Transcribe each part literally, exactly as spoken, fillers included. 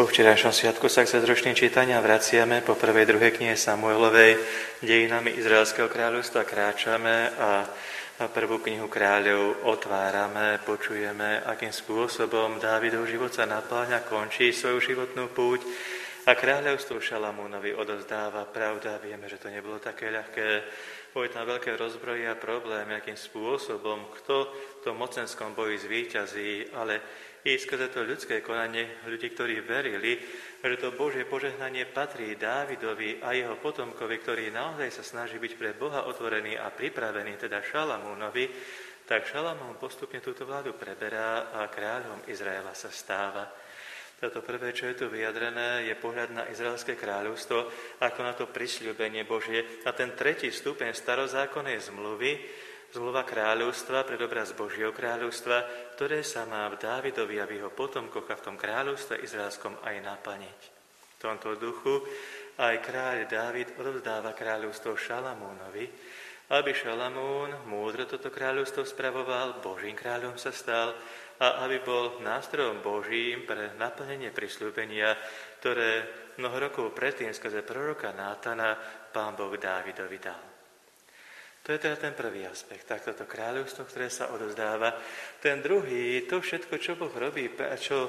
Po včerajšom sviatku sa k zázročným čítania vraciame po prvej, druhej knihe Samuelovej dejinami Izraelského kráľovstva kráčame a prvú knihu kráľov otvárame, počujeme, akým spôsobom Dávidov život sa napĺňa, končí svoju životnú púť a kráľovstvo Šalamúnovi odovzdáva. Pravda, vieme, že to nebolo také ľahké. Boli tam veľké rozbroje a problémy, akým spôsobom, kto v tom mocenskom boji zvíťazí, ale i skrze to ľudské konanie ľudí, ktorí verili, že to Božie požehnanie patrí Dávidovi a jeho potomkovi, ktorý naozaj sa snaží byť pre Boha otvorený a pripravený, teda Šalamúnovi, tak Šalamún postupne túto vládu preberá a kráľom Izraela sa stáva. Toto prvé, čo je tu vyjadrené, je pohľad na Izraelské kráľovstvo, ako na to prisľúbenie Božie. A ten tretí stupeň starozákonnej zmluvy, zmluva kráľovstva, predobraz Božieho kráľovstva, ktoré sa má v Dávidovi a v jeho potomkoch a v tom kráľovstve izraelskom aj naplniť. V tomto duchu aj kráľ Dávid odovzdáva kráľovstvo Šalamúnovi, aby Šalamún múdro toto kráľovstvo spravoval, Božím kráľom sa stal a aby bol nástrojom Božím pre naplnenie prisľúbenia, ktoré mnoho rokov predtým skrze proroka Nátana Pán Boh Dávidovi dal. To je teda ten prvý aspekt, takto to kráľovstvo, ktoré sa odovzdáva. Ten druhý, to všetko, čo Boh robí, čo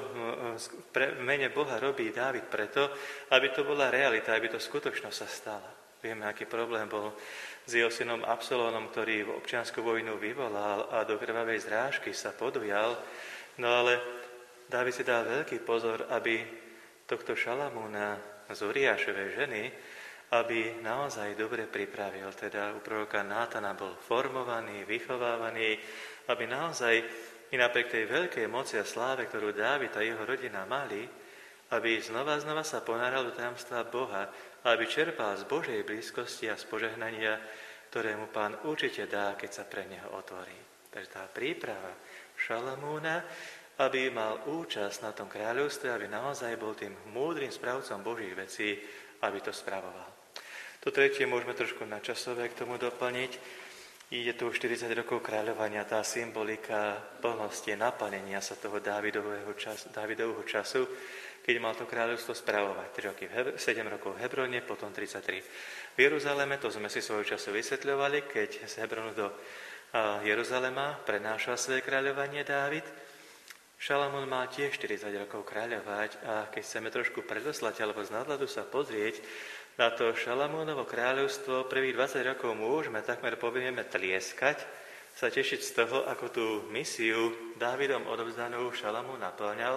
v mene Boha robí Dávid preto, aby to bola realita, aby to skutočnosť sa stala. Vieme, aký problém bol s jeho synom Absalónom, ktorý v občiansku vojnu vyvolal a do krvavej zrážky sa podujal. No ale Dávid si dal veľký pozor, aby tohto Šalamúna z Uriášovej ženy, aby naozaj dobre pripravil, teda u proroka Nátana bol formovaný, vychovávaný, aby naozaj i napriek tej veľkej moci a sláve, ktorú Dávid a jeho rodina mali, aby znova znova sa ponáral do tajomstva Boha, aby čerpal z Božej blízkosti a z požehnania, ktoré mu Pán určite dá, keď sa pre neho otvorí. Takže tá príprava Šalamúna, aby mal účasť na tom kráľovstve, aby naozaj bol tým múdrym správcom Božích vecí, aby to spravoval. To tretie môžeme trošku načasové k tomu doplniť. Ide tu štyridsať rokov kráľovania, tá symbolika plnosti, naplnenia sa toho Dávidového času, Dávidovho času, keď mal to kráľovstvo spravovať. tri roky, sedem rokov v Hebrone, potom tridsaťtri v Jeruzaleme. To sme si svojho času vysvetľovali, keď z Hebronu do Jeruzalema prenášal svoje kráľovanie Dávid. Šalamún mal tiež štyridsať rokov kráľovať a keď chceme trošku predoslať alebo z nadhľadu sa pozrieť na to Šalamúnovo kráľovstvo, prvých dvadsať rokov môžeme takmer povieme tlieskať, sa tešiť z toho, ako tú misiu Dávidom odovzdanú Šalamún naplňal,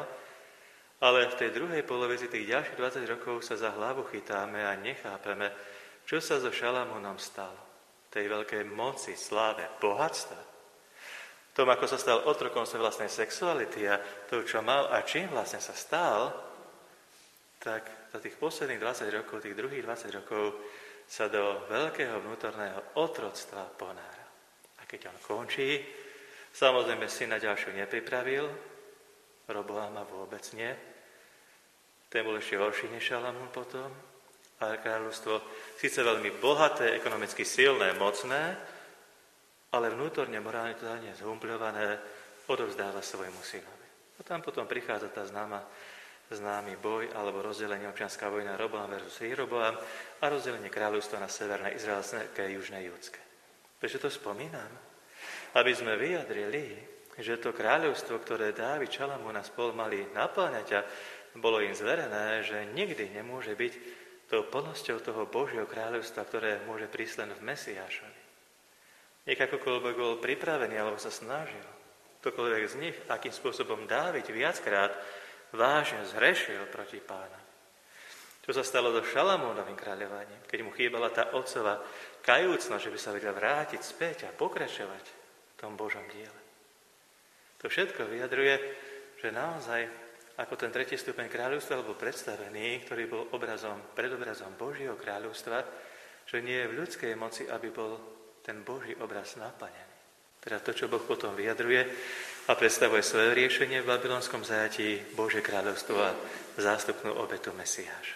ale v tej druhej polovici tých ďalších dvadsať rokov sa za hlavu chytáme a nechápeme, čo sa so Šalamúnom stalo. Tej veľkej moci, sláve, bohatstva. Tom, ako sa stal otrokom svojej vlastnej sexuality a to, čo mal a čím vlastne sa stal, tak za tých posledných dvadsať rokov, tých druhých dvadsať rokov sa do veľkého vnútorného otroctva ponára. A keď on končí, samozrejme si na ďalšiu nepripravil, Roboáma vôbec nie. Ten bol ešte horší než Šalamún potom, ale kráľovstvo síce veľmi bohaté, ekonomicky silné, mocné, ale vnútorne morálne totálne zhumpľované, odovzdáva svojmu synovi. A tam potom prichádza tá známa, známy boj alebo rozdelenie občianská vojna Roboám versus Jeroboám a rozdelenie kráľovstva na severné izraelské a južné judské. Prečo to spomínam? Aby sme vyjadrili, že to kráľovstvo, ktoré Dávid, Šalamún a spol mali naplňať a bolo im zverené, že nikdy nemôže byť tou plnosťou toho Božieho kráľovstva, ktoré môže prísť len v Mesiášovi. Nech akokoľvek bol pripravený alebo sa snažil, ktokoľvek z nich, akým spôsobom Dávid viackrát vážne zhrešil proti Pána. Čo sa stalo so Šalamúnovým kráľovaním, keď mu chýbala tá otcova kajúcnosť, že by sa vedel vrátiť späť a pokračovať v tom Božom diele. To všetko vyjadruje, že naozaj, ako ten tretí stupeň kráľovstva bol predstavený, ktorý bol obrazom, predobrazom Božieho kráľovstva, že nie je v ľudskej moci, aby bol ten Boží obraz naplnený. Teda to, čo Boh potom vyjadruje a predstavuje svoje riešenie v babylonskom zajatí, Božie kráľovstvo a zástupnú obetu Mesiáš.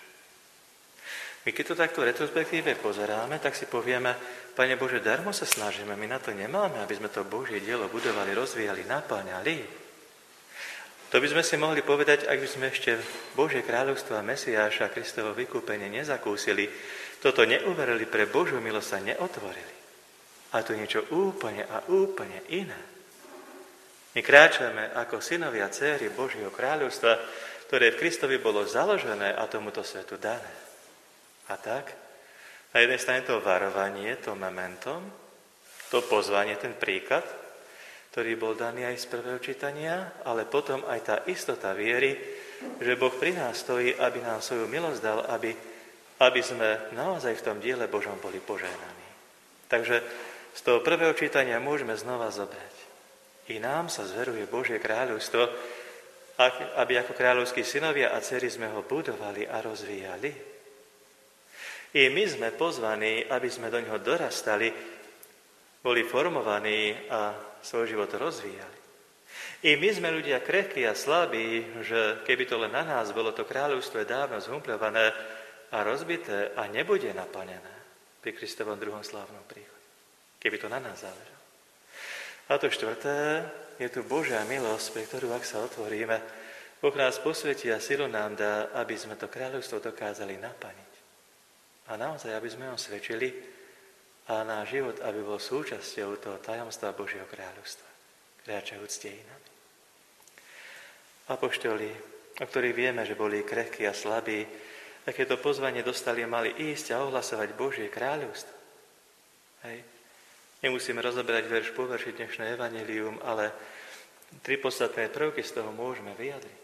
My keď to takto retrospektíve pozeráme, tak si povieme, Pane Bože, darmo sa snažíme, my na to nemáme, aby sme to Božie dielo budovali, rozvíjali, naplňali. To by sme si mohli povedať, ak by sme ešte Božie kráľovstvo a Mesiáša a Kristovo vykúpenie nezakúsili, toto neuverili, pre Božiu milosť sa neotvorili. A to je niečo úplne a úplne iné. My kráčame ako synovia a dcéry Božieho kráľovstva, ktoré v Kristovi bolo založené a tomuto svetu dané. A tak, na jednej strane to varovanie, to momentum, to pozvanie, ten príklad, ktorý bol daný aj z prvého čítania, ale potom aj tá istota viery, že Boh pri nás stojí, aby nám svoju milosť dal, aby, aby sme naozaj v tom diele Božom boli požehnaní. Takže z toho prvého čítania môžeme znova zobrať. I nám sa zveruje Božie kráľovstvo, aby ako kráľovskí synovia a dcery sme ho budovali a rozvíjali. I my sme pozvaní, aby sme do neho dorastali, boli formovaní a svoj život rozvíjali. I my sme ľudia krehkí a slabí, že keby to len na nás bolo, to kráľovstvo je dávno zhumpľované a rozbité a nebude naplnené pri Kristovom druhom slávnom príchode. Keby to na nás záležalo. A to štvrté, je tu Božia milosť, pre ktorú, ak sa otvoríme, Boh nás posvetí a silu nám dá, aby sme to kráľovstvo dokázali naplniť. A naozaj, aby sme ho svedčili a náš život, aby bol súčasťou toho tajomstva Božieho kráľovstva, kráčajúc dejinami. Apoštoli, o ktorých vieme, že boli krehkí a slabí, takéto pozvanie dostali, mali ísť a ohlasovať Božie kráľovstvo. Hej. Nemusíme rozoberať verš po verši dnešné evanjelium, ale tri podstatné prvky z toho môžeme vyjadriť.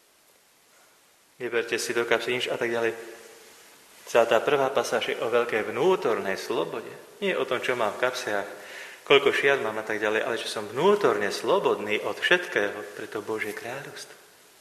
Neberte si do kapsy nič a tak ďalej. Celá tá prvá pasáž je o veľkej vnútornej slobode. Nie o tom, čo mám v kapsiach, koľko šiat mám a tak ďalej, ale že som vnútorne slobodný od všetkého pre to Božie kráľovstvo.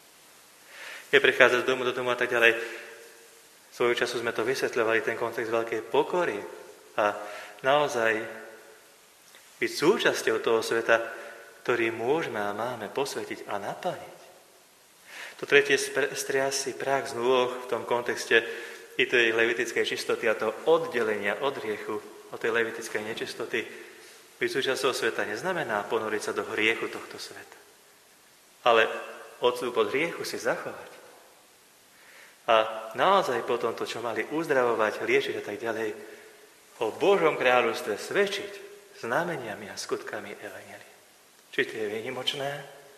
Keď prichádzať z domu do domu a tak ďalej, svojho času sme to vysvetľovali, ten kontext veľkej pokory a naozaj byť súčasťou toho sveta, ktorý môžeme a máme posvetiť a naplniť. To tretie striasy prach z nôh v tom kontexte i tej levitickej čistoty a toho oddelenia od hriechu, od tej levitickej nečistoty. Byť súčasťou sveta neznamená ponoriť sa do hriechu tohto sveta, ale odstup od hriechu si zachovať. A naozaj potom to, čo mali uzdravovať, liečiť a tak ďalej, o Božom kráľovstve svedčiť znameniami a skutkami evanjelia. Či tie výnimočné,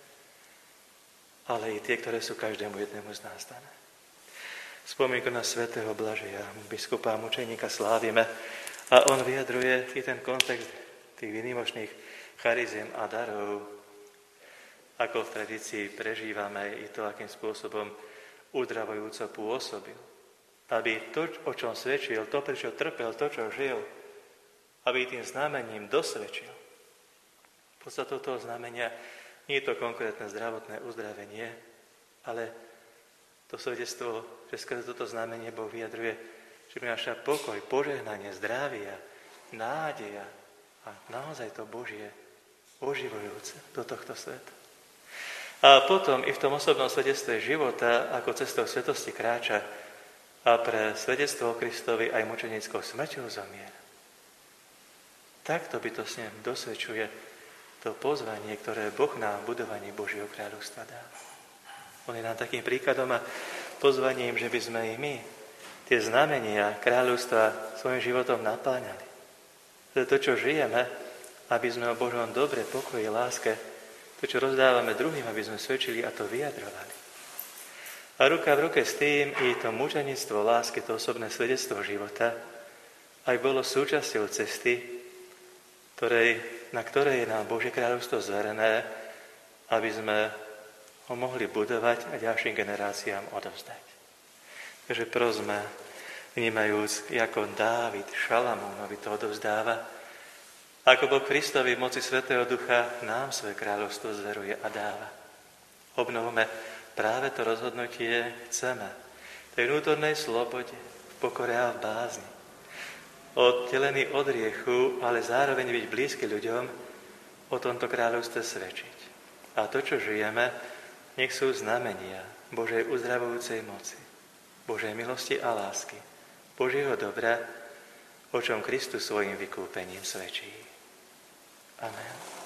ale i tie, ktoré sú každému jednému z nás dané. Spomienku na svätého Blažeja, biskupa a mučeníka slávime a on vyjadruje i ten kontext tých výnimočných chariziem a darov, ako v tradícii prežívame i to, akým spôsobom uzdravujúco pôsobil. Aby to, o čom svedčil, to, prečo trpel, to, čo žil, aby tým znamením dosvedčil. Podstatou toho znamenia nie je to konkrétne zdravotné uzdravenie, ale to svedectvo, že skrze toto znamenie Boh vyjadruje, že prináša pokoj, požehnanie, zdravia, nádeja a naozaj to Božie oživujúce do tohto sveta. A potom i v tom osobnom svedectve života, ako cestou svetosti kráča a pre svedectvo o Kristovi aj mučenickou smrťou zomiera. Takto bytostne dosvedčuje to pozvanie, ktoré Boh nám v budovaní Božieho kráľovstva dá. On je nám takým príkladom a pozvaním, že by sme i my tie znamenia kráľovstva svojim životom napáňali. To je to, čo žijeme, aby sme o Božom dobre, pokoji, láske, to, čo rozdávame druhým, aby sme svedčili a to vyjadrovali. A ruka v ruke s tým i to mučenictvo lásky, to osobné svedectvo života, aj bolo súčasťou cesty, ktorej, na ktorej je nám Božie kráľovstvo zverené, aby sme ho mohli budovať a ďalším generáciám odovzdať. Takže prosme, vnímajúc, ako Dávid Šalamúnovi to odovzdáva, ako Boh Kristovi v moci Svätého Ducha nám svoje kráľovstvo zveruje a dáva. Obnovme práve to rozhodnutie chceme, tej vnútornej slobode, v pokore a v bázni. Oddelený od hriechu, ale zároveň byť blízky ľuďom, o tomto kráľovstve svedčiť. A to, čo žijeme, nech sú znamenia Božej uzdravujúcej moci, Božej milosti a lásky, Božieho dobra, o čom Kristus svojim vykúpením svedčí. Amen.